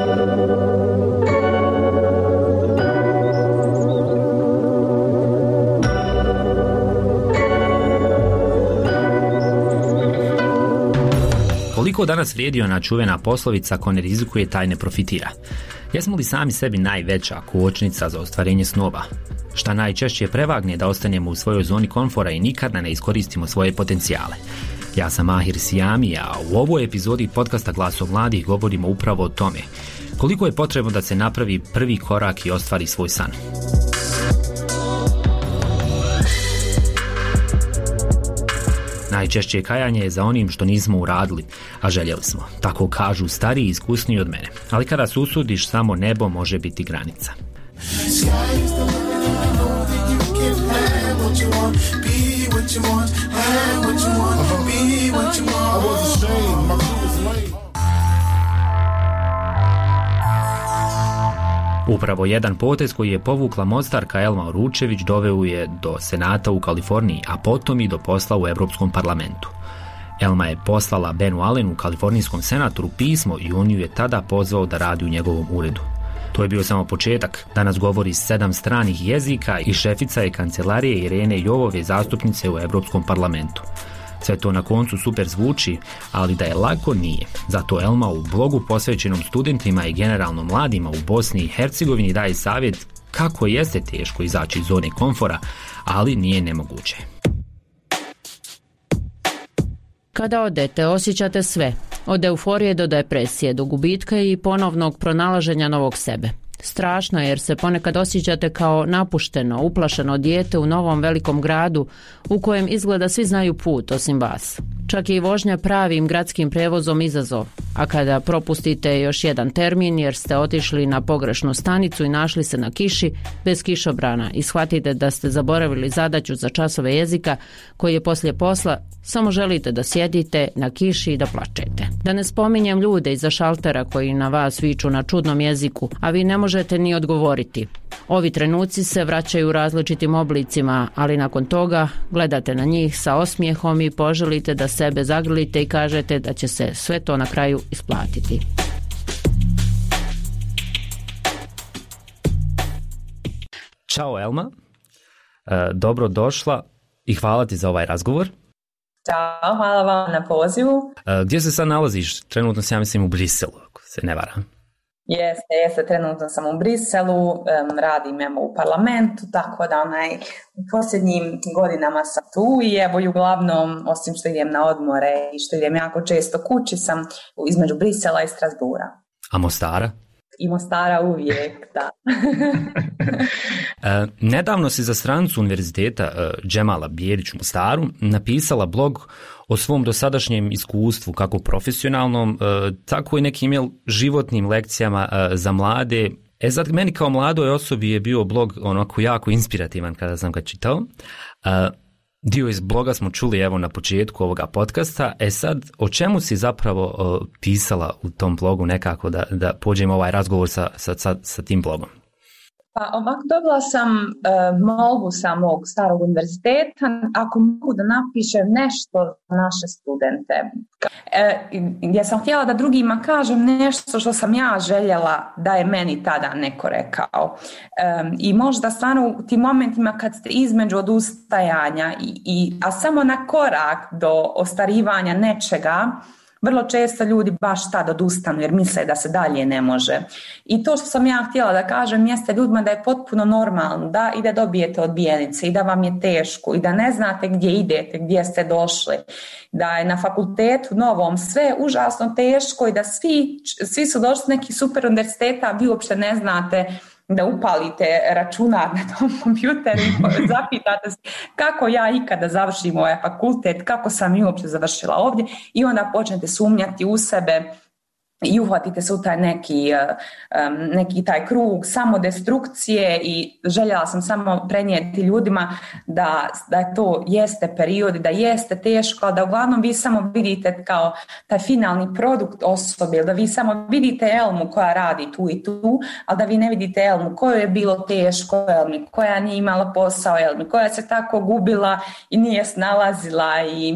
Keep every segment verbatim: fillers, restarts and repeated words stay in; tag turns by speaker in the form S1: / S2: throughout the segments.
S1: Koliko danas vrijedi ona čuvena poslovica ko ne rizikuje taj ne profitira? Jesmo li sami sebi najveća kočnica za ostvarenje snova? Šta najčešće prevagne da ostanemo u svojoj zoni komfora i nikada ne iskoristimo svoje potencijale? Ja sam Mahir Sijami, a u ovoj epizodi podcasta Glaso mladih govorimo upravo o tome. Koliko je potrebno da se napravi prvi korak i ostvari svoj san? Najčešće kajanje je za onim što nismo uradili, a željeli smo. Tako kažu stariji i iskusniji od mene. Ali kada se usudiš, samo nebo može biti granica. Upravo jedan potez koji je povukla Mostarka Elma Uručević doveo je do Senata u Kaliforniji, a potom i do posla u Europskom parlamentu. Elma je poslala Benu Allenu, kalifornijskom senatoru, pismo i on ju je tada pozvao da radi u njegovom uredu. To je bio samo početak. Danas govori sedam stranih jezika i šefica je kancelarije Irene Jovove, zastupnice u Europskom parlamentu. Sve to na koncu super zvuči, ali da je lako nije. Zato Elma u blogu posvećenom studentima i generalno mladima u Bosni i Hercegovini daje savjet kako jeste teško izaći iz zone komfora, ali nije nemoguće.
S2: Kada odete, osjećate sve. Od euforije do depresije, do gubitka i ponovnog pronalaženja novog sebe. Strašno je jer se ponekad osjećate kao napušteno, uplašeno dijete u novom velikom gradu u kojem izgleda svi znaju put osim vas. Čak i vožnja pravim gradskim prevozom izazov, a kada propustite još jedan termin jer ste otišli na pogrešnu stanicu i našli se na kiši bez kišobrana i shvatite da ste zaboravili zadaću za časove jezika koji je poslije posla, samo želite da sjedite na kiši i da plačete. Da ne spominjem ljude iza šaltera koji na vas viču na čudnom jeziku, a vi ne možete ni odgovoriti. Ovi trenuci se vraćaju u različitim oblicima, ali nakon toga gledate na njih sa osmijehom i poželite da sebe zagrlite i kažete da će se sve to na kraju isplatiti.
S1: Ćao Elma, e, dobro došla i hvala ti za ovaj razgovor.
S3: Ćao, hvala vam na pozivu.
S1: E, gdje se sad nalaziš? Trenutno se ja mislim u Briselu, ako se ne varam.
S3: Jeste, jeste, trenutno sam u Briselu, um, radim evo u parlamentu, tako da onaj, u posljednjim godinama sam tu i evo i uglavnom, osim što idem na odmore i što idem jako često kući, sam između Brisela i Strasbura.
S1: A Mostara?
S3: I Mostara uvijek, da.
S1: e, nedavno si za stranicu univerziteta e, Džemala Bijelić u Mostaru napisala blog o svom dosadašnjem iskustvu, kako profesionalnom, e, tako i nekim jel, životnim lekcijama e, za mlade. E sad, meni kao mladoj osobi je bio blog onako jako inspirativan kada sam ga čitao. E, dio iz bloga smo čuli evo na početku ovoga podcasta. E sad, o čemu si zapravo o, pisala u tom blogu nekako da, da pođemo ovaj razgovor sa, sa, sa, sa tim blogom?
S3: Pa ovako dobila sam e, molbu sa mog starog univerziteta ako mogu da napišem nešto za naše studente. E, gdje sam htjela da drugima kažem nešto što sam ja željela da je meni tada neko rekao. E, I možda stvarno u tim momentima kad ste između odustajanja, i, i, a samo na korak do ostvarivanja nečega, vrlo često ljudi baš tad odustanu jer misle da se dalje ne može. I to što sam ja htjela da kažem jeste ljudima da je potpuno normalno da i da dobijete odbijenice i da vam je teško i da ne znate gdje idete, gdje ste došli. Da je na fakultetu novom sve užasno teško i da svi, svi su došli neki super univerziteta, a vi uopšte ne znate da upalite računar na tom kompjuteru i zapitate se kako ja ikada završim ovaj fakultet, kako sam i uopće završila ovdje i onda počnete sumnjati u sebe i uhvatite se u taj neki, neki taj krug samodestrukcije i željela sam samo prenijeti ljudima da, da to jeste period, da jeste teško, da uglavnom vi samo vidite kao taj finalni produkt osobe, da vi samo vidite Elmu koja radi tu i tu, ali da vi ne vidite Elmu kojoj je bilo teško, Elmi koja nije imala posao, Elmi koja se tako gubila i nije snalazila i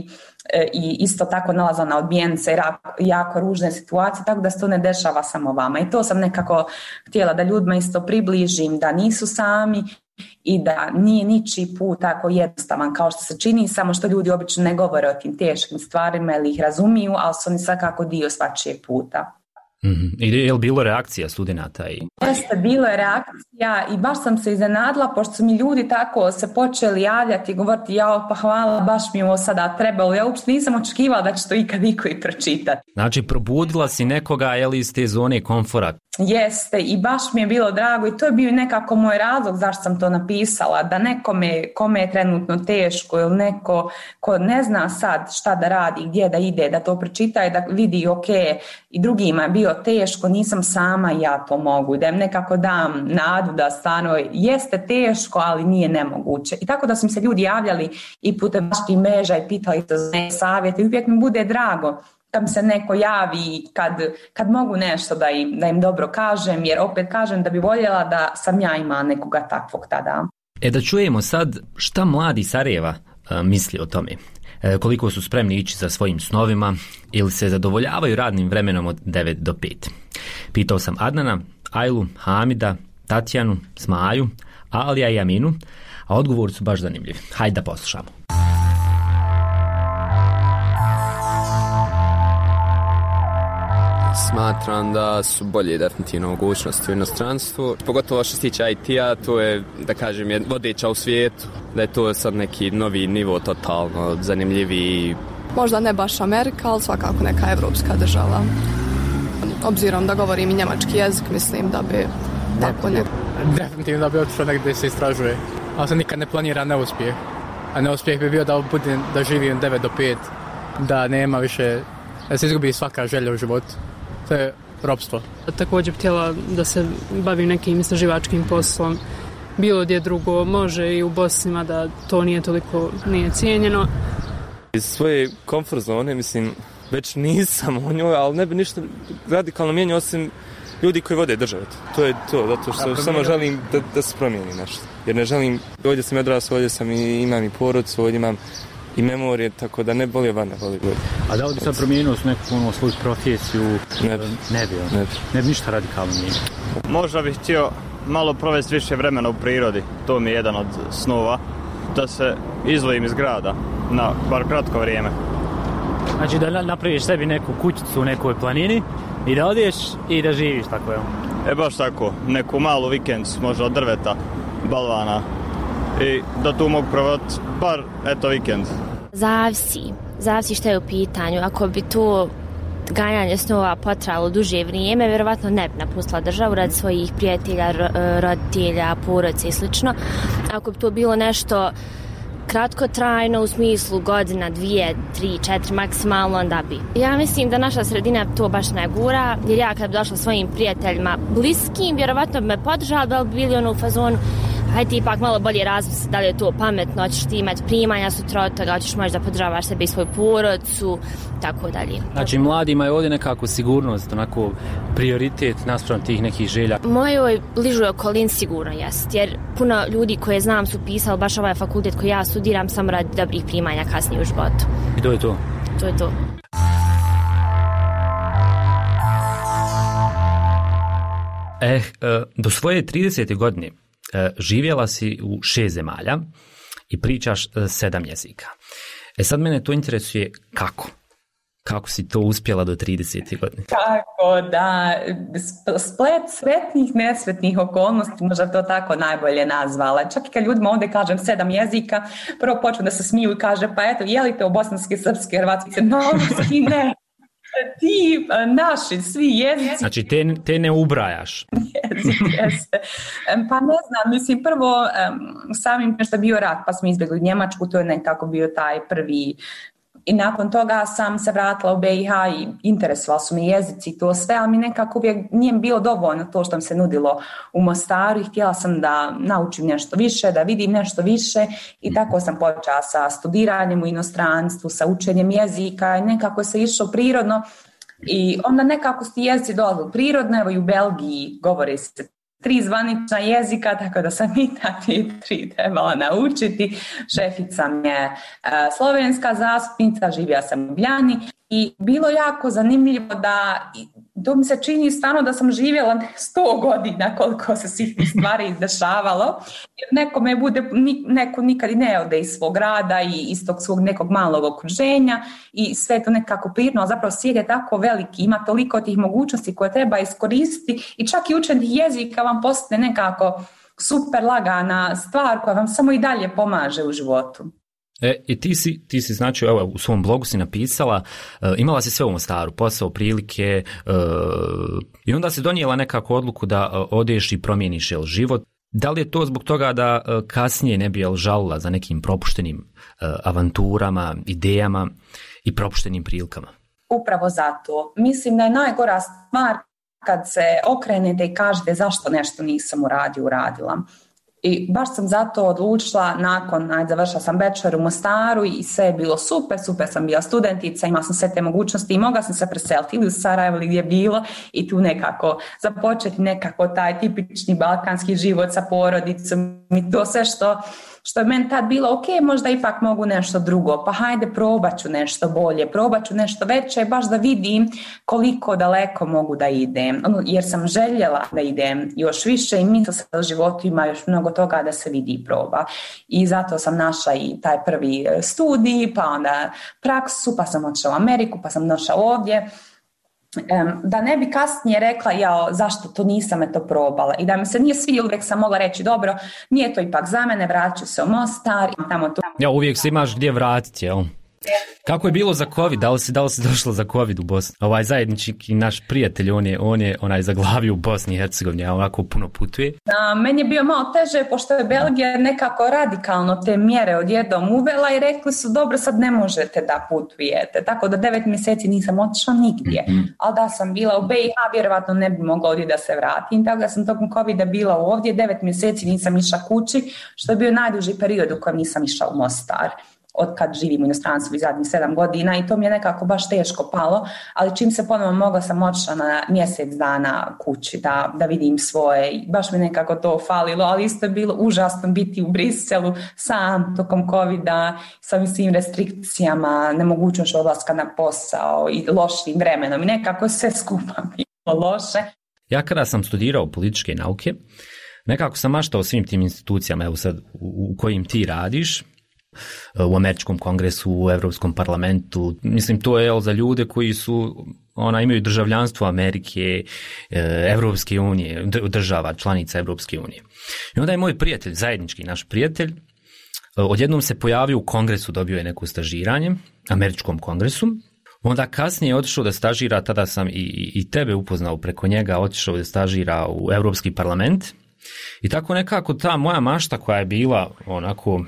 S3: i isto tako nalazila na odbijence, jako ružne situacije, tako da se to ne dešava samo vama. I to sam nekako htjela da ljudima isto približim, da nisu sami i da nije ničiji put tako jednostavan kao što se čini, samo što ljudi obično ne govore o tim teškim stvarima ili ih razumiju, ali su oni svakako dio svačijeg puta.
S1: Mm-hmm. I je li bilo reakcija studenata? I...
S3: Jeste, bilo je reakcija i baš sam se iznenadila pošto su mi ljudi tako se počeli javljati i govoriti ja pa hvala, baš mi ovo sada trebalo. Ja uopšte nisam očekivala da će to ikad iko i pročitati.
S1: Znači probudila si nekoga je li iz te zone komfora?
S3: Jeste i baš mi je bilo drago i to je bio nekako moj razlog zašto sam to napisala, da nekome kome je trenutno teško ili neko ko ne zna sad šta da radi, gdje da ide, da to pročita i da vidi ok, i drugima je bio teško, nisam sama i ja to mogu, da im nekako dam nadu da stvarno jeste teško, ali nije nemoguće. I tako da su mi se ljudi javljali i putem vaših mreža i pitali za savjete i uvijek mi bude drago kad mi se neko javi, kad, kad mogu nešto da im, da im dobro kažem, jer opet kažem da bi voljela da sam ja imala nekoga takvog tada.
S1: E da čujemo sad šta mladi Sarajeva a, misli o tome. E, koliko su spremni ići za svojim snovima ili se zadovoljavaju radnim vremenom od devet do pet. Pitao sam Adnana, Ajlu, Hamida, Tatjanu, Smaju, Alija i Aminu, a odgovori su baš zanimljivi. Hajde da poslušamo.
S4: Smatram da su bolje definitivno mogućnosti u inostranstvu, pogotovo što se tiče I T-a, to je, da kažem, je vodeća u svijetu, da je to sad neki novi nivo totalno zanimljiviji.
S5: Možda ne baš Amerika, ali svakako neka evropska država. Obzirom da govorim i njemački jezik, mislim da bi tako ne...
S6: Definitivno da bi otišao negdje se istražuje, ali se nikad ne planira neuspjeh. A neuspjeh bi bio da budem, da živim devet do pet, da nema više, da se izgubi svaka želja u životu. To je ropstvo.
S7: Također bih htjela da se bavim nekim istraživačkim poslom. Bilo gdje drugo, može i u Bosnima da to nije toliko nije cijenjeno.
S8: Iz svoje komfort zone, mislim, već nisam u njoj, ali ne bi ništa radikalno mijenio osim ljudi koji vode državu. To je to, zato što ja, samo želim da, da se promijeni nešto. Jer ne želim, ovdje sam odrasao, ovdje sam i imam i porodicu, ovdje imam i memorije, tako da ne boli vana, boli boli.
S9: A da li bi sad promijenio s neku ono, svoju profesiju?
S8: Ne bi.
S9: Ne bi,
S8: ne bi.
S9: Ne bi ništa radikalno mijenio.
S10: Možda bih htio malo provesti više vremena u prirodi, to mi je jedan od snova, da se izdvojim iz grada na bar kratko vrijeme.
S9: Znači da napraviš sebi neku kućicu u nekoj planini i da odeš i da živiš tako, evo?
S10: E baš tako, neku malu vikendicu, možda od drveta, balvana i da tu mogu provoditi bar, eto, vikend.
S11: Zavisi, zavisi što je u pitanju. Ako bi to ganjanje snova potrajalo duže vrijeme, vjerovatno ne bi napustila državu radi svojih prijatelja, roditelja, porodice i slično. Ako bi to bilo nešto kratkotrajno u smislu godina, dvije, tri, četiri maksimalno, onda bi. Ja mislim da naša sredina to baš ne gura, jer ja kad bi došla svojim prijateljima bliskim, vjerovatno bi me podržali, da bi bili ono u fazonu, hajde ipak malo bolje razmisliti da li je to pametno, hoćeš ti imati primanja sutra od toga, hoćeš možda podržavaš sebe i svoju porodicu, tako dalje.
S9: Znači mladima je ovdje nekako sigurnost, onako prioritet naspram tih nekih želja.
S11: Mojoj bližoj okolini sigurno jest, jer puno ljudi koje znam su pisali baš ovaj fakultet koji ja studiram samo radi dobrih primanja kasnije u životu.
S9: I to je to?
S11: To je to.
S1: Eh, do svoje tridesete godine živjela si u šest zemalja i pričaš sedam jezika. E sad mene to interesuje kako? Kako si to uspjela do tridesete godine?
S3: Kako da, splet sretnih, nesretnih okolnosti, možda to tako najbolje nazvala. Čak i kad ljudima ovdje kažem sedam jezika, prvo počnu da se smiju i kaže, pa eto, je li te u bosanski, srpski, hrvatski, norski, ne. Ti naši, svi jezici.
S1: Znači, te, te ne ubrajaš.
S3: Jezik, jeste. Pa ne znam, mislim, prvo samim što je bio rat, pa smo izbjegli Njemačku, to je nekako bio taj prvi. I nakon toga sam se vratila u B i H i interesovali su mi jezici i to sve, ali mi nekako uvijek nije bilo dovoljno to što mi se nudilo u Mostaru i htjela sam da naučim nešto više, da vidim nešto više i tako sam počela sa studiranjem u inostranstvu, sa učenjem jezika i nekako se išlo prirodno i onda nekako su ti jezici dolazili prirodno, evo i u Belgiji govore se tri zvanična jezika, tako da sam i ta tri trebala naučiti. Šefica mi je slovenska zastupnica, živjela sam u Ljubljani i bilo jako zanimljivo da, to mi se čini stvarno da sam živjela sto godina koliko se svih stvari dešavalo, jer nekome bude, neko nikad ne ode iz svog rada i iz tog svog nekog malog okruženja i sve to nekako prirodno, ali zapravo svijet je tako veliki, ima toliko tih mogućnosti koje treba iskoristiti i čak i učenje jezika vam postane nekako super lagana stvar koja vam samo i dalje pomaže u životu.
S1: E, i ti si, ti si znači, evo, u svom blogu si napisala, uh, imala si sve u Mostaru, posao, prilike, uh, i onda si donijela nekako odluku da uh, odeš i promijeniš jel, život. Da li je to zbog toga da uh, kasnije ne bi jel, žalila za nekim propuštenim uh, avanturama, idejama i propuštenim prilikama?
S3: Upravo zato. Mislim da je najgora stvar kad se okrenete i kažete zašto nešto nisam uradio, uradila. I baš sam zato odlučila nakon, ajde, završila sam bachelor u Mostaru i sve je bilo super, super sam bila studentica, imala sam sve te mogućnosti i mogla sam se preseliti ili u Sarajevo ili gdje je bilo i tu nekako započeti nekako taj tipični balkanski život sa porodicom i to sve što, što je meni tad bilo ok, možda ipak mogu nešto drugo, pa hajde probat ću nešto bolje, probat ću nešto veće, baš da vidim koliko daleko mogu da idem, jer sam željela da idem još više i mislila sam da u životu ima još mnogo toga da se vidi i proba. I zato sam našla i taj prvi studij, pa onda praksu, pa sam otišla u Ameriku, pa sam došla ovdje. Da ne bi kasnije rekla ja zašto to nisam eto probala i da mi se nije svidjelo, uvijek sam mogla reći dobro, nije to ipak za mene, vraću se u Mostar. Tamo tu.
S1: Ja, uvijek se imaš gdje vratiti, jel? Kako je bilo za COVID? Da li si, da li si došla za COVID u Bosni? Ovaj zajednički naš prijatelj, on je, on je onaj zaglavio u Bosni i Hercegovini, a onako puno putuje.
S3: A, meni je bio malo teže, pošto je Belgija nekako radikalno te mjere odjednom uvela i rekli su dobro, sad ne možete da putujete. Tako da devet mjeseci nisam otišla nigdje. Mm-hmm. Ali da sam bila u B i H, vjerovatno ne bi mogla ovdje da se vratim. Tako da sam tokom COVID-a bila ovdje, devet mjeseci nisam išla kući, što je bio najduži period u kojem nisam išla u Mostar. Od kad živim u inostranstvu i zadnjih sedam godina i to mi je nekako baš teško palo, ali čim se ponovno mogla sam otišla na mjesec dana kući da, da vidim svoje i baš mi nekako to falilo, ali isto je bilo užasno biti u Briselu sam tokom COVID-a sa svim restrikcijama, nemogućnošću odlaska na posao i lošim vremenom i nekako sve skupa bilo loše.
S1: Ja kada sam studirao političke nauke, nekako sam maštao svim tim institucijama, evo sad u, u kojim ti radiš, u Američkom kongresu, u Europskom parlamentu. Mislim, to je jel, za ljude koji su, ona, imaju državljanstvo Amerike, Evropske unije, država, članica Evropske unije. I onda je moj prijatelj, zajednički naš prijatelj, odjednom se pojavio u kongresu, dobio je neko stažiranje, Američkom kongresu. Onda kasnije je otišao da stažira, tada sam i, i tebe upoznao preko njega, otišao da stažira u Europski parlament. I tako nekako ta moja mašta koja je bila onako...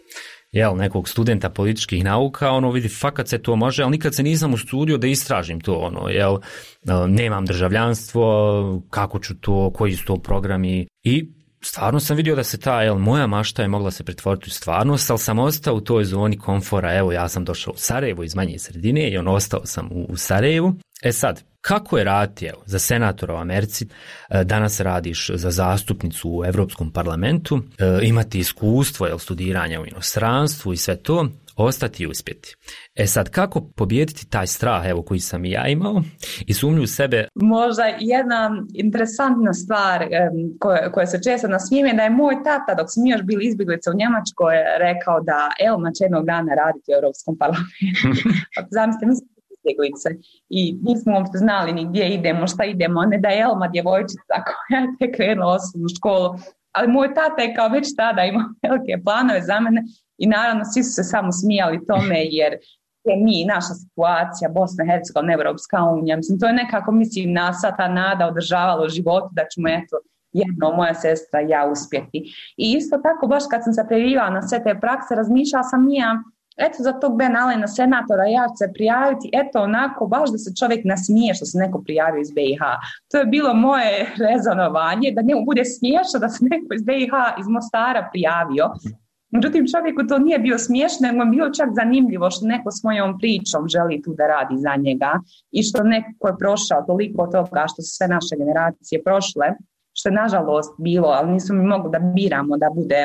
S1: jel, nekog studenta političkih nauka, ono vidi, fakat se to može, ali nikad se nisam usudio da istražim to, ono, jel, nemam državljanstvo, kako ću to, koji su to programi i stvarno sam vidio da se ta, jel, moja mašta je mogla se pretvoriti u stvarnost, ali sam ostao u toj zoni komfora, evo, ja sam došao u Sarajevo iz manje sredine i on ostao sam u, u Sarajevu. E sad, kako je raditi, evo, za senatora u Americi, danas radiš za zastupnicu u Europskom parlamentu, imati iskustvo, jel, studiranja u inostranstvu i sve to, ostati i uspjeti. E sad, kako pobijediti taj strah, evo, koji sam i ja imao i sumnju u sebe?
S3: Možda jedna interesantna stvar koja, koja se često nasmije, da je moj tata, dok smo još bili izbjeglice u Njemačkoj, rekao da Elma će jednog dana raditi u Europskom parlamentu. Zamislite, mislim, izbjeglice i nismo uopšte znali ni gdje idemo, šta idemo, ne da je Elma djevojčica koja je tek krenula osnovnu školu, ali moj tata je kao već tada imao velike planove za mene i naravno svi su se samo smijali tome jer je mi, naša situacija, Bosna i Hercegovina, Evropska unija, mislim, to je nekako, mislim, nas ta nada održavala u životu da ćemo, eto, jedno, moja sestra i ja uspjeti. I isto tako, baš kad sam se prijavila na sve te prakse, razmišljala sam ja, eto, za tog Ben Allena, senatora, ja ću se prijaviti, eto, onako, baš da se čovjek nasmije što se neko prijavio iz B i H. To je bilo moje rezonovanje, da njemu bude smiješno da se neko iz B i H, iz Mostara prijavio. Međutim, čovjeku to nije bio smiješno, nego je bilo čak zanimljivo što neko s mojom pričom želi tu da radi za njega i što neko je prošao toliko toga što su sve naše generacije prošle, što je nažalost bilo, ali nismo mi mogli da biramo da bude,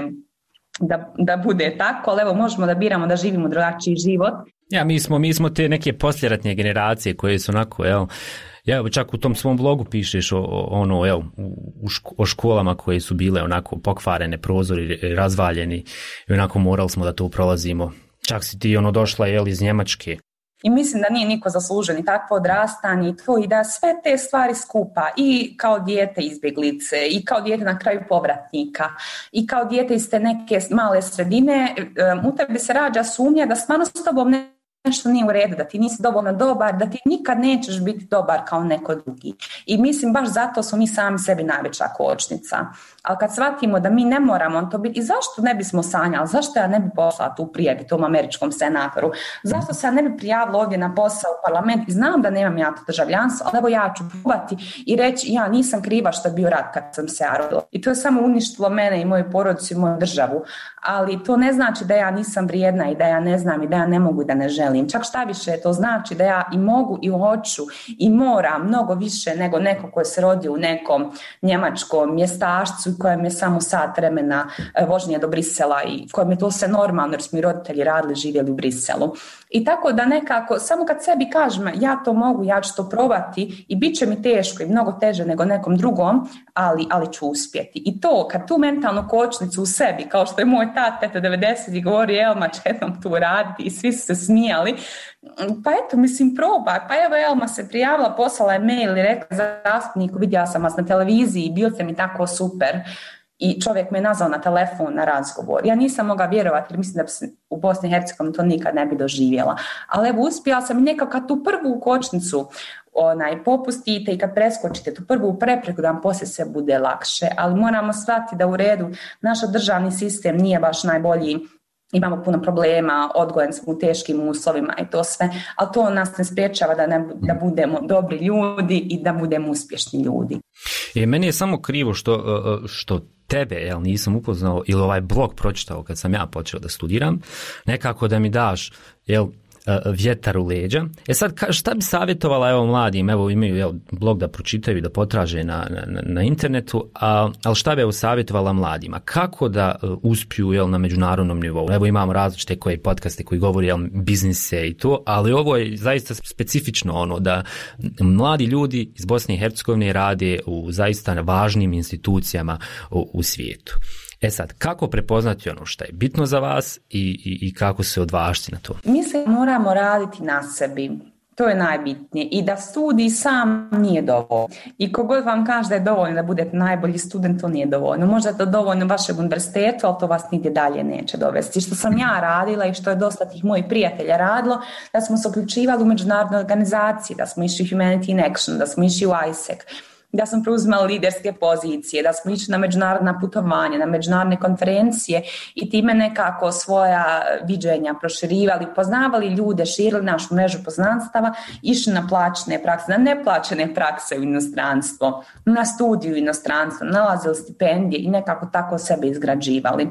S3: da, da bude tako, ali evo možemo da biramo da živimo drugačiji život.
S1: Ja, mi smo, mi smo te neke posljeratnije generacije koje su onako, jel, ja čak u tom svom blogu pišeš o, o, ono, jel, u ško, o školama koje su bile onako pokvarene, prozori razvaljeni i onako morali smo da to prolazimo. Čak si ti ono došla, jel, iz Njemačke.
S3: I mislim da nije niko zaslužen i takvo odrastanje i tvoj, da sve te stvari skupa i kao dijete izbjeglice i kao dijete na kraju povratnika i kao dijete iz te neke male sredine, u tebi se rađa sumnja da stvarno s tobom ne nešto nije u redu, da ti nisi dovoljno dobar, da ti nikad nećeš biti dobar kao neko drugi. I mislim baš zato smo mi sami sebi najveća kočnica. Ali kad shvatimo da mi ne moramo to biti, i zašto ne bismo sanjali, zašto ja ne bi poslala tu prijavu tom američkom senatoru, zašto se ja ne bi prijavila ovdje na posao u parlament i znam da nemam ja to državljanstvo, ali evo ja ću probati i reći ja nisam kriva što je bio rat kad sam se rodila. I to je samo uništilo mene i moju porodicu i moju državu. Ali to ne znači da ja nisam vrijedna i da ja ne znam i da ja ne mogu i da ne želim. Čak šta više, to znači da ja i mogu i hoću i moram mnogo više nego neko koji se rodio u nekom njemačkom mjestašcu kojem je samo sat vremena vožnje do Brisela i kojem je to sve normalno jer smo i roditelji radili, živjeli u Briselu. I tako da nekako, samo kad sebi kažem ja to mogu, ja ću to probati i bit će mi teško i mnogo teže nego nekom drugom, ali, ali ću uspjeti. I to, kad tu mentalnu kočnicu u sebi, kao što je moj tata devedesetih govori, Elma će jednom tu raditi i svi su se smijali, pa eto, mislim, probaj. Pa evo, Elma se prijavila, poslala je mail i rekla zastupniku, vidjela sam vas na televiziji, bio ste mi tako super. I čovjek me je nazvao na telefon na razgovor. Ja nisam mogla vjerovati jer mislim da bi se u Bosni i Hercegovini to nikad ne bi doživjela. Ali evo, uspjela sam i nekako kad tu prvu kočnicu onaj, popustite i kad preskočite tu prvu prepreku da vam poslije sve bude lakše. Ali moramo shvatiti da u redu naš državni sistem nije baš najbolji. Imamo puno problema, odgojen smo u teškim uslovima i to sve, ali to nas ne spriječava da, ne, da budemo dobri ljudi i da budemo uspješni ljudi.
S1: E, meni je samo krivo što, što tebe, jel, nisam upoznao ili ovaj blog pročitao kad sam ja počeo da studiram, nekako da mi daš, jel, vjetar u leđa. E sad, šta bi savjetovala evo mladim, evo imaju jel, blog da pročitaju i da potraže na, na, na internetu, a, ali šta bi evo savjetovala mladima? Kako da uh, uspiju jel, na međunarodnom nivou? Evo imamo različite koje podcaste koji govori jel, biznise i to, ali ovo je zaista specifično ono da mladi ljudi iz Bosne i Hercegovine rade u zaista važnim institucijama u, u svijetu. E sad, kako prepoznati ono što je bitno za vas i, i, i kako se odvažiti na to?
S3: Mislim, moramo raditi na sebi. To je najbitnije. I da studij sam nije dovoljno. I kogod vam kaže da je dovoljno da budete najbolji student, to nije dovoljno. Možda je to dovoljno vašeg univerzitetu, ali to vas nigdje dalje neće dovesti. Što sam ja radila i što je dosta tih mojih prijatelja radilo, da smo se uključivali u međunarodne organizacije, da smo išli Humanity in Action, da smo išli u I S E C, da smo preuzimali liderske pozicije, da smo išli na međunarodna putovanja, na međunarodne konferencije i time nekako svoja viđenja proširivali, poznavali ljude, širili našu mrežu poznanstava, išli na plaćene prakse, na neplaćene prakse u inostranstvo, na studiju u inostranstvo, nalazili stipendije i nekako tako sebe izgrađivali.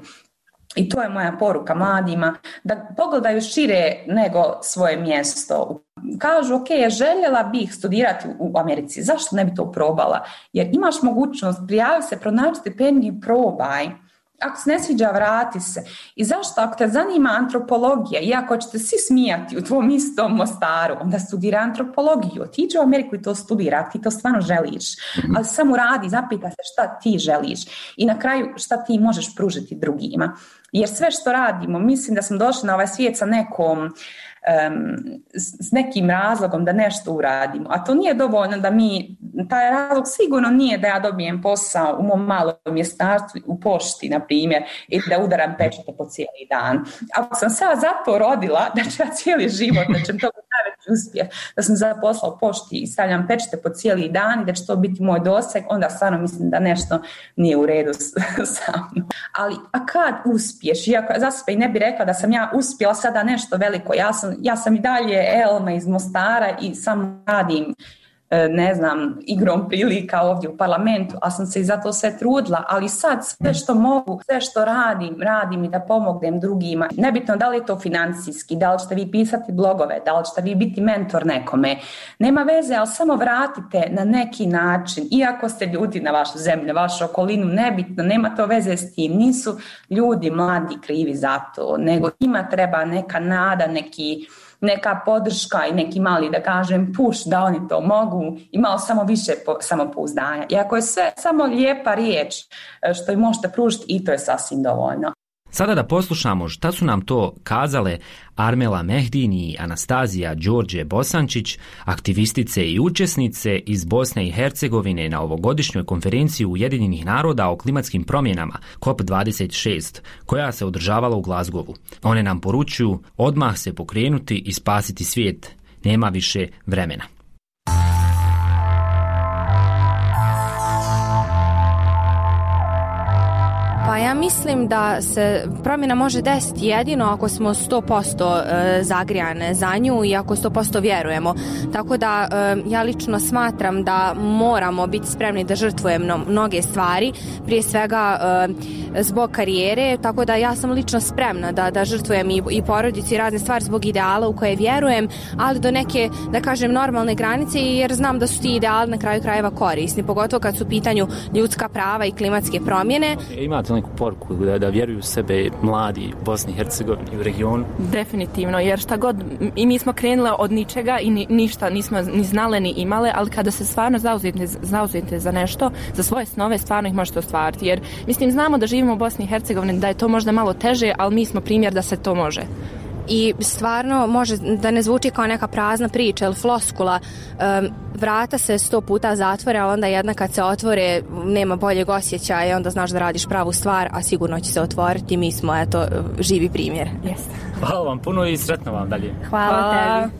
S3: I to je moja poruka mladima, da pogledaju šire nego svoje mjesto. Kažu, ok, željela bih studirati u Americi, zašto ne bi to probala? Jer imaš mogućnost, prijavi se, pronaći stipendiju, probaj. Ako se ne sviđa, vrati se. I zašto? Ako te zanima antropologija, iako ćete svi smijati u tvom istom Mostaru, onda studira antropologiju. Otiđi u Ameriku i to studira, ako ti to stvarno želiš. Ali samo radi, zapita se šta ti želiš. I na kraju šta ti možeš pružiti drugima. Jer sve što radimo, mislim da smo došli na ovaj svijet sa nekom Um, s nekim razlogom da nešto uradimo, a to nije dovoljno da mi, taj razlog sigurno nije da ja dobijem posao u mom malom mjestarstvu u pošti, na primjer, i da udaram pečate po cijeli dan. Ako sam sad zato rodila da ću ja cijeli život, da će to biti najveći uspjeh, da sam zaposlala u pošti i stavljam pečate po cijeli dan i da će to biti moj doseg, onda stvarno mislim da nešto nije u redu sa mnom. Ali a kad uspješ, iako za sebe i ne bi rekla da sam ja uspjela sada nešto veliko, ja sam Ja sam i dalje Elma iz Mostara i samo radim ne znam, igrom prilika ovdje u parlamentu, a sam se i za to sve trudila, ali sad sve što mogu, sve što radim, radim i da pomognem drugima. Nebitno da li je to financijski, da li ćete vi pisati blogove, da li ćete vi biti mentor nekome, nema veze, ali samo vratite na neki način, iako ste ljudi na vašu zemlju, vašu okolinu, nebitno, nema to veze s tim, nisu ljudi mladi krivi za to, nego ima treba neka nada, neki neka podrška i neki mali, da kažem, push da oni to mogu i malo samo više po, samopouzdanja. I ako je sve samo lijepa riječ što im možete pružiti, i to je sasvim dovoljno.
S1: Sada da poslušamo šta su nam to kazale Armela Mehdin i Anastazija Đorđe Bosančić, aktivistice i učesnice iz Bosne i Hercegovine na ovogodišnjoj konferenciji Ujedinjenih naroda o klimatskim promjenama C O P dvadeset šest, koja se održavala u Glasgowu. One nam poručuju odmah se pokrenuti i spasiti svijet. Nema više vremena.
S12: Pa ja mislim da se promjena može desiti jedino ako smo sto posto zagrijane za nju i ako sto posto vjerujemo. Tako da ja lično smatram da moramo biti spremni da žrtvujemo mnoge stvari, prije svega zbog karijere, tako da ja sam lično spremna da, da žrtvujem i, i porodici i razne stvari zbog ideala u koje vjerujem, ali do neke, da kažem, normalne granice, jer znam da su ti ideali na kraju krajeva korisni, pogotovo kad su u pitanju ljudska prava i klimatske promjene.
S9: Imate neku poruku da, da vjeruju u sebe mladi u Bosni i Hercegovini, u regionu?
S13: Definitivno, jer šta god, i mi smo krenule od ničega i ni, ništa nismo ni znale ni imale, ali kada se stvarno zauzete, zauzete za nešto, za svoje snove, stvarno ih možete ostvariti, jer mislim, znamo da živimo u Bosni i Hercegovini, da je to možda malo teže, ali mi smo primjer da se to može.
S12: I stvarno može da ne zvuči kao neka prazna priča ili floskula, um, vrata se sto puta zatvore, a onda jedna kad se otvore nema boljeg osjećaja i onda znaš da radiš pravu stvar, a sigurno će se otvoriti. Mi smo, eto, živi primjer.
S13: Yes.
S9: Hvala vam puno i sretno vam dalje.
S12: Hvala, Hvala. tebi.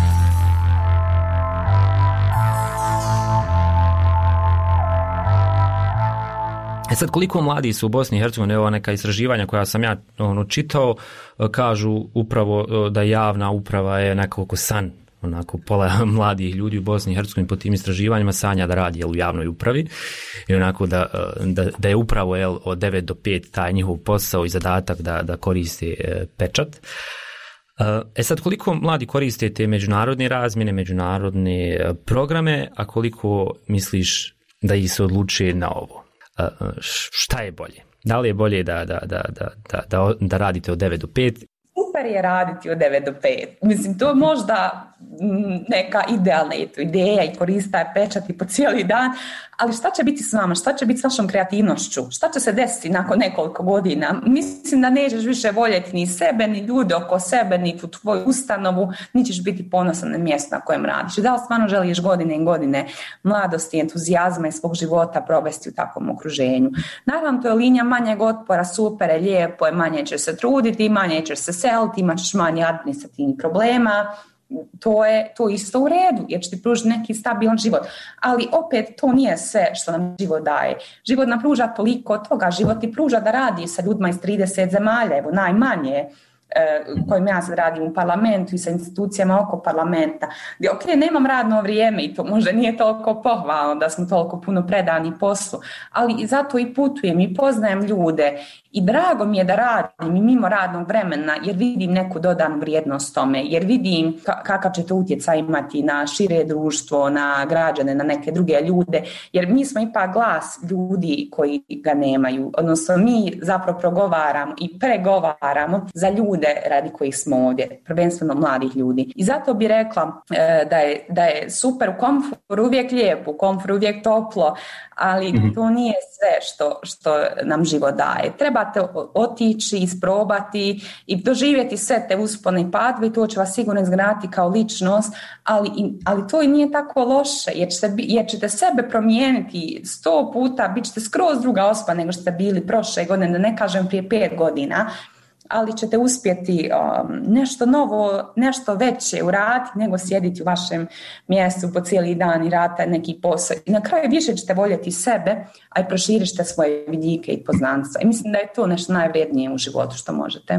S1: E sad, koliko mladi su u Bosni i Hercegovini, evo neka istraživanja koja sam ja ono, čitao, kažu upravo da javna uprava je nekako san, onako pola mladih ljudi u Bosni i Hercegovini po tim istraživanjima sanja da radi jel, u javnoj upravi i onako da, da, da je upravo jel, od devet do pet taj njihov posao i zadatak da, da koriste e, pečat. E sad, koliko mladi koriste te međunarodne razmjene, međunarodne programe, a koliko misliš da ih se odluče na ovo? Šta je bolje? Da li je bolje da, da, da, da, da, da radite od devet do pet?
S3: Super je raditi od devet do pet. Mislim, to je možda neka idealna ideja i korista pečati po cijeli dan, ali šta će biti s vama? Šta će biti s vašom kreativnošću? Šta će se desiti nakon nekoliko godina? Mislim da nećeš više voljeti ni sebe, ni ljude oko sebe, ni tu tvoju ustanovu, ni ćeš biti ponosan na mjesto na kojem radiš. Da li stvarno želiš godine i godine mladosti, entuzijazma i svog života provesti u takvom okruženju? Naravno, to je linija manjeg otpora, super je, lijepo je, manje ćeš se truditi, manje ćeš se seliti, imat ćeš manje administrativnih problema. To je to isto u redu, jer će ti pružiti neki stabilan život. Ali opet to nije sve što nam život daje. Život nam pruža toliko toga, život ti pruža da radi sa ljudima iz trideset zemalja, evo najmanje, kojim ja sad radim u parlamentu i sa institucijama oko parlamenta, gdje ok, nemam radno vrijeme i to možda nije toliko pohvalno da smo toliko puno predani poslu, ali i zato i putujem i poznajem ljude i drago mi je da radim i mimo radnog vremena, jer vidim neku dodanu vrijednost tome, jer vidim kakav će to utjecaj imati na šire društvo, na građane, na neke druge ljude, jer mi smo ipak glas ljudi koji ga nemaju, odnosno mi zapravo progovaramo i pregovaramo za ljude radi kojih smo ovdje, prvenstveno mladih ljudi. I zato bi rekla e, da, je, da je super, u komforu uvijek lijepo, u komforu uvijek toplo, ali mm-hmm. to nije sve što, što nam život daje. Trebate otići, isprobati i doživjeti sve te uspone i padove i to će vas sigurno izgraditi kao ličnost, ali, ali to i nije tako loše, jer ćete, jer ćete sebe promijeniti sto puta, bit ćete skroz druga osoba nego što ste bili prošle godine, da ne kažem prije pet godina, ali ćete uspjeti um, nešto novo, nešto veće uraditi nego sjediti u vašem mjestu po cijeli dan i raditi neki posao. I na kraju više ćete voljeti sebe, a i proširit ćete svoje vidike i poznanstva. I mislim da je to nešto najvrijednije u životu što možete.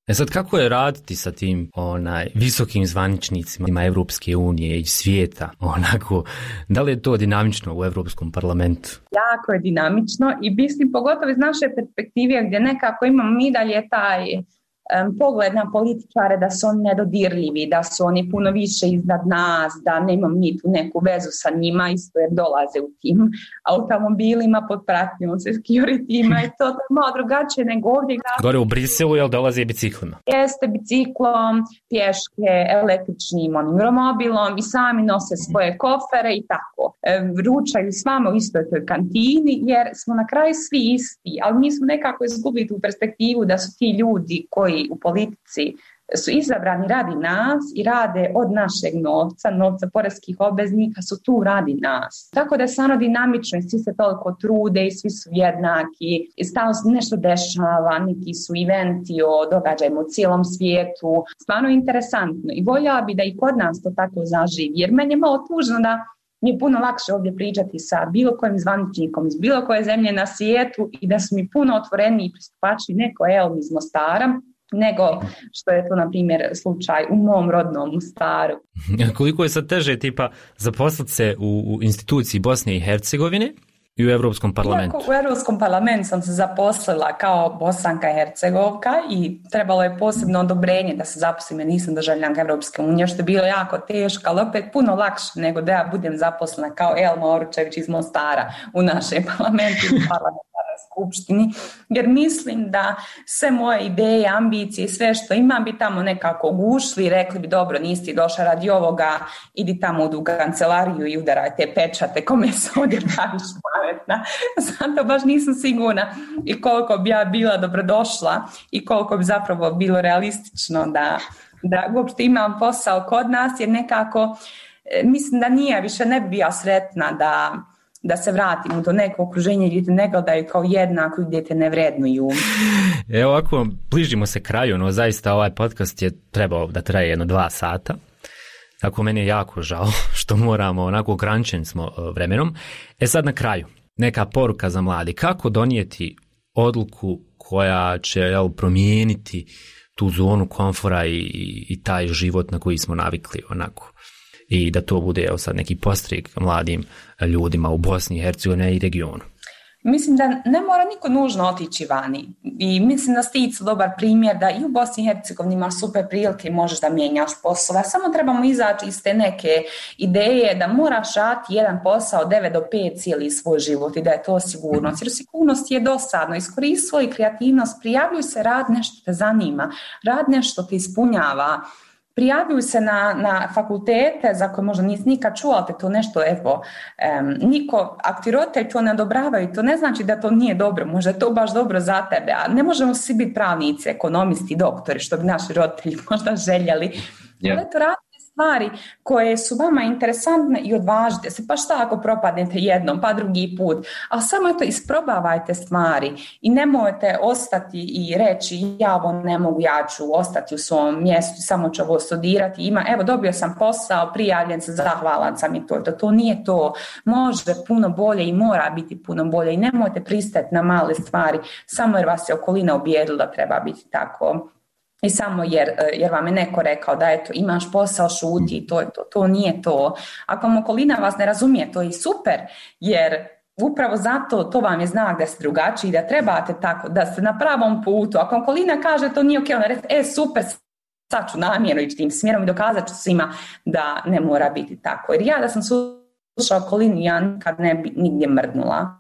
S1: E sad, kako je raditi sa tim onaj visokim zvaničnicima Evropske unije i svijeta? Onako, da li je to dinamično u Europskom parlamentu?
S3: Jako je dinamično i mislim pogotovo iz naše perspektive gdje nekako imamo mi dalje taj um, pogled na političare da su oni nedodirljivi, da su oni puno više iznad nas, da nemamo mi tu neku vezu sa njima, isto jer dolaze u tim automobilima pod pratnjom security-ima i to je malo drugačije nego ovdje.
S1: Gore u Briselu, jel dolaze biciklima?
S3: Jeste, biciklom, pješke, električnim onim romobilom i sami nose svoje kofere i tako. E, ručaju s vama u istoj toj kantini jer smo na kraju svi isti, ali mi smo nekako izgubili tu perspektivu da su ti ljudi koji u politici su izabrani radi nas i rade od našeg novca, novca poreskih obveznika, su tu radi nas. Tako da je stvarno dinamično i svi se toliko trude i svi su jednaki i stalno se nešto dešava, neki su eventi o događajima u cijelom svijetu. Stvarno je interesantno i voljela bi da i kod nas to tako zaživi, jer meni je malo tužno da mi je puno lakše ovdje pričati sa bilo kojim zvaničnikom iz bilo koje zemlje na svijetu i da su mi puno otvoreniji pristupači neko Elm iz Mostara, nego što je to, na primjer, slučaj u mom rodnom Mostaru.
S1: Koliko je sad teže tipa zaposliti se u, u instituciji Bosne i Hercegovine i u Europskom parlamentu?
S3: Iako u Europskom parlamentu sam se zaposlila kao Bosanka i Hercegovka i trebalo je posebno odobrenje da se zaposlim jer nisam državljanka Europske unije, što je bilo jako teško, ali opet puno lakše nego da ja budem zaposlena kao Elma Oručević iz Mostara u našem parlamentu i parlamentarnoj skupštini, jer mislim da sve moje ideje, ambicije i sve što imam bi tamo nekako gušli i rekli bi dobro, nisi došla radi ovoga, idi tamo u kancelariju i udaraj te pečate, kome se ovdje praviš pametna. Zato baš nisam sigurna i koliko bi ja bila dobrodošla i koliko bi zapravo bilo realistično da, da uopšte imam posao kod nas, jer nekako mislim da nije, više ne bi bila sretna da da se vratimo do nekog okruženja gdje te ne gledaju kao jednako, gdje te ne vrednuju.
S1: Evo ovako, bližimo se kraju, no zaista ovaj podcast je trebao da traje jedno dva sata. Tako meni je jako žao što moramo, onako ograničeni smo vremenom. E sad na kraju, neka poruka za mladi. Kako donijeti odluku koja će jel, promijeniti tu zonu komfora i, i, i taj život na koji smo navikli onako. I da to bude evo sad neki postrijek mladim ljudima u Bosni i Hercegovini i regionu.
S3: Mislim da ne mora niko nužno otići vani i mislim da ste isto dobar primjer da i u Bosni i Hercegovini imaš super prilike i možeš da mijenjaš poslove. Samo trebamo izaći iz te neke ideje da moraš raditi jedan posao devet do pet cijeli svoj život i da je to sigurnost. Jer sigurnost je dosadno. Iskoristi svoju kreativnost, prijavljuj se, rad nešto te zanima, rad nešto te ispunjava. Prijavljuju se na, na fakultete za koje možda nisi nikad čuo, ali te to nešto, evo, um, niko, ako ti roditelji to ne odobravaju, to ne znači da to nije dobro, možda je to baš dobro za tebe, a ne možemo svi biti pravnici, ekonomisti, doktori, što bi naši roditelji možda željeli. Yeah. Ali to radite stvari koje su vama interesantne i odvažite se, pa šta ako propadnete jednom, pa drugi put, ali samo to isprobavajte stvari i nemojte ostati i reći ja ovo ne mogu, ja ću ostati u svom mjestu, samo ću ovo studirati, ima, evo dobio sam posao, prijavljen se, zahvalan sam i to, to, to nije to, može puno bolje i mora biti puno bolje i nemojte pristati na male stvari, samo jer vas je okolina ubijedila da treba biti tako. I samo jer, jer vam je neko rekao da eto, imaš posao, šuti, to je to, to nije to. Ako vam okolina vas ne razumije, to je super, jer upravo zato to vam je znak da ste drugačiji, da trebate tako, da ste na pravom putu. Ako okolina kaže to nije ok, ona reći, e super, sad ću namjerno ići tim smjerom i dokazat ću svima da ne mora biti tako. Jer ja da sam slušala okolinu, ja nikad ne bi nigdje mrdnula.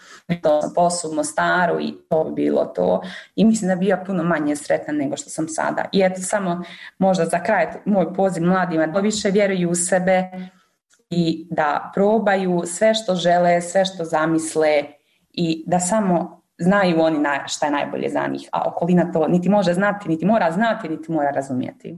S3: To sam posao u Mostaru i to bi bilo to. I mislim da bi ja puno manje sretna nego što sam sada. I eto samo možda za kraj moj poziv mladima da više vjeruju u sebe i da probaju sve što žele, sve što zamisle i da samo znaju oni šta je najbolje za njih. A okolina to niti može znati, niti mora znati, niti mora razumjeti.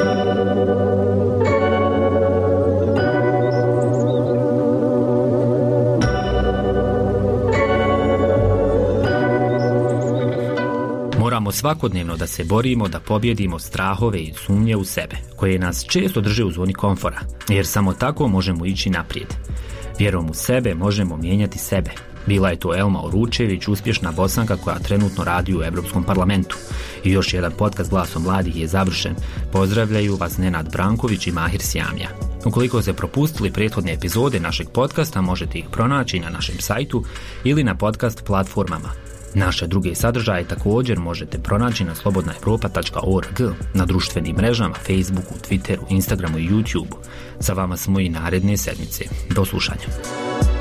S1: Moramo svakodnevno da se borimo da pobjedimo strahove i sumnje u sebe, koje nas često drže u zoni komfora, jer samo tako možemo ići naprijed. Vjerom u sebe možemo mijenjati sebe, Bila je to Elma Uručević, uspješna Bosanka koja trenutno radi u Europskom parlamentu. I još jedan podcast Glasom mladih je završen. Pozdravljaju vas Nenad Branković i Mahir Sjamja. Ukoliko ste propustili prethodne epizode našeg podcasta, možete ih pronaći na našem sajtu ili na podcast platformama. Naše druge sadržaje također možete pronaći na slobodna europa tačka org, na društvenim mrežama, Facebooku, Twitteru, Instagramu i YouTubeu. Sa vama smo i naredne sedmice. Do slušanja.